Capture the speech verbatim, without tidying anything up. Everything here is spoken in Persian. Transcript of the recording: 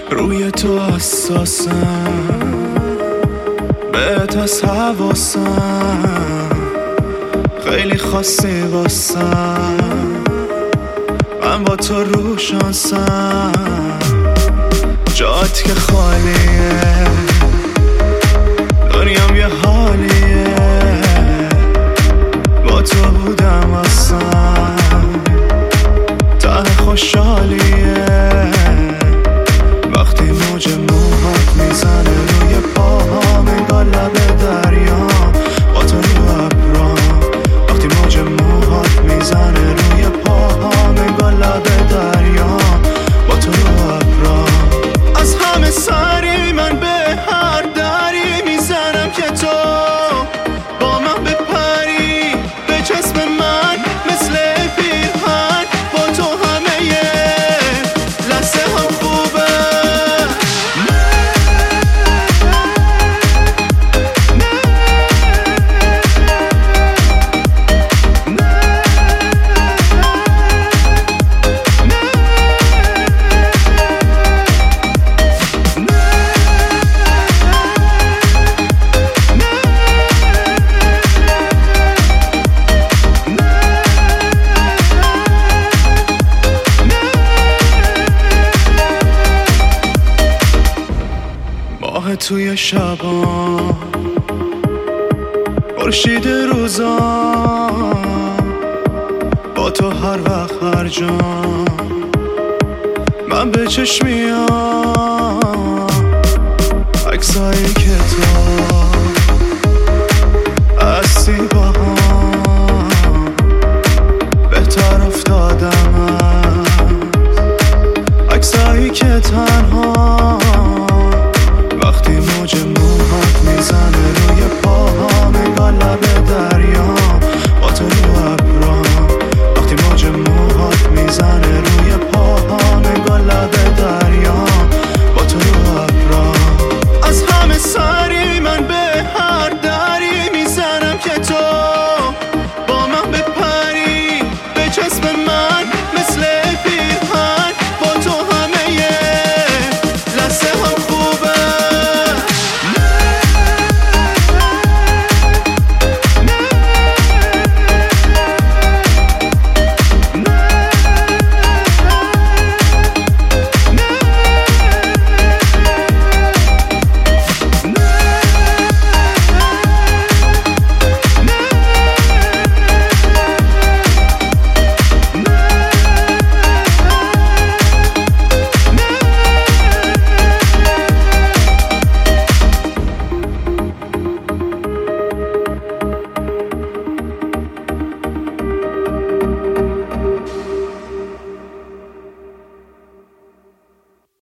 روی تو حساسم، بهت از حواسم، خیلی خاصی واسم، من با تو رو شانسم. جات که خالیه، دنیام یه حالیه، با تو بودم اصلا ته خوشحالیه. وقتی موج موهات میزنه روی پاهام انگار لب دریا، با تو رو ابرام. وقتی موج موهات میزنه روی پاهام انگار لب دریا، با تو رو ابرام. از همه سری من به هر دری میزنم که تو با من بپری، به جسم من مثل پیرهن، با تو همه یه لحظه هم خوبه. ماه توی شبا، خورشید روزا، با تو هر وقت هر جا من به چشم میام. عکسایی که تو